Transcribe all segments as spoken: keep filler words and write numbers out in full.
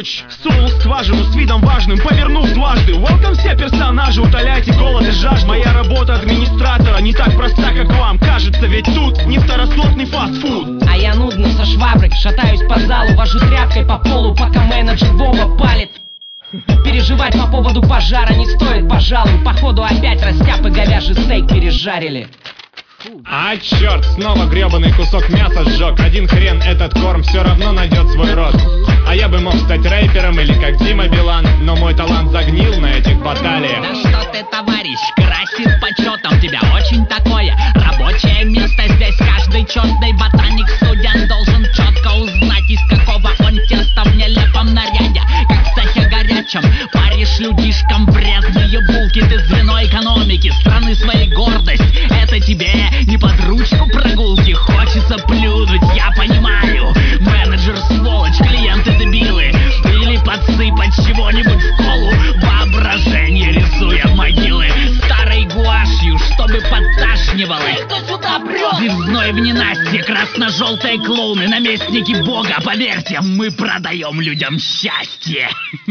ключ в соул скважину с видом важным, повернув дважды. Welcome все персонажи, утоляйте голод и жажду. Моя работа администратора не так проста, как вам кажется, ведь тут не второсортный фастфуд. А я нудно со шваброй шатаюсь по залу, вожу тряпкой по полу, пока менеджер Вова палит. Переживать по поводу пожара не стоит, пожалуй. Походу опять растяпы говяжий стейк пережарили. А черт, снова гребаный кусок мяса сжег. Один хрен этот корм все равно найдет свой рот. А я бы мог стать рэпером или как Дима Билан, но мой талант загнил на этих баталиях. Да что ты, товарищ, красив почетом, тебя очень такое рабочее место здесь. Каждый четный ботаник, студент должен четко узнать, из какого он теста в нелепом наряде, как в цехе горячем. Паришь людишкам вредные булки, ты звено экономики страны своей гордость. Это тебе не под ручку прогулки, хочется плюнуть, я понимаю. Менеджер сволочь, клиенты дебилы. Или подсыпать чего-нибудь в колу, воображение рисуя могилы старой гуашью, чтобы подташнивало. Звездной в ненастье, красно-желтые клоуны, наместники бога, поверьте, мы продаем людям счастье.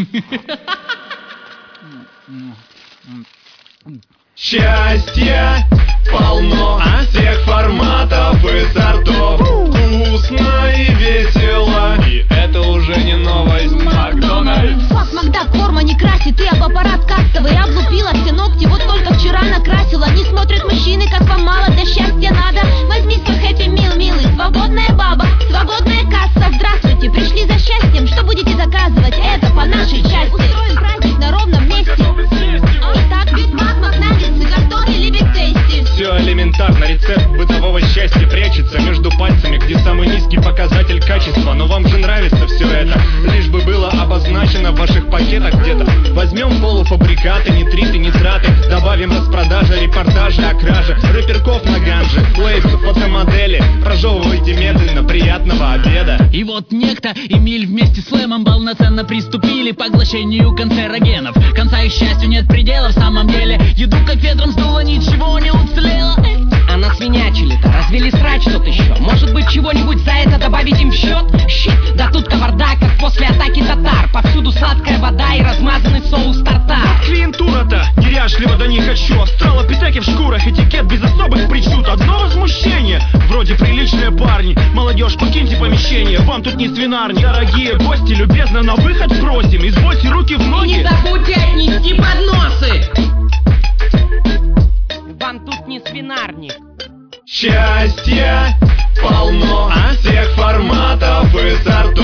Счастье полно всех форматов и сортов. Вкусно и весело, и это уже не новость. Макдональдс. Фак, Макдак, форма не красит, ты об аппарат кассовый. Облупила все ногти, вот только вчера накрасила. Не смотрят мужчины, как вам мало, для счастья надо. Возьми свой хэппи мил, милый, свободная баба, свободная касса. Здравствуйте, пришли за счастьем, что будете заказывать? Это по нашей части. Устроим праздник на ровном месте. Итак, Биг Мак, Макнаггетсы, картофель или Биг Тейсти. Все элементарно, рецепт бытового счастья прячется между пальцами, где самый низкий показатель качества. Но вам же нравится все это, лишь бы было обозначено в ваших пакетах где-то. Возьмем полуфабрикаты, нитриты, нитраты, добавим распродажи, репортажи о краже, рэперков на ганже, лейблы, фотомодели. Прожевывайте медленно, приятного обеда. И вот некто Эмиль вместе с Лэмом полноценно приступили к поглощению канцерогенов. Конца их счастью нет предела, в самом деле. Еду как ветром сдуло, ничего не уцелело. А насвинячили-то, развели срач тут еще. Может быть, чего-нибудь за это добавить им в счет? Щит, да тут кавардак, как после атаки татар. Повсюду сладкая вода и размазанный соус тартар. Клиентура-то неряшлива до них хочу. Австралопитеки в шкурах, этикет без особых причуд. Одно возмущение, вроде приличные парни. Молодежь, покиньте помещение, вам тут не свинарник. Дорогие гости, любезно на выход просим. Извольте руки в ноги. И не забудьте отнести подносы. Вам тут не свинарник. Счастье полно всех форматов и сортов.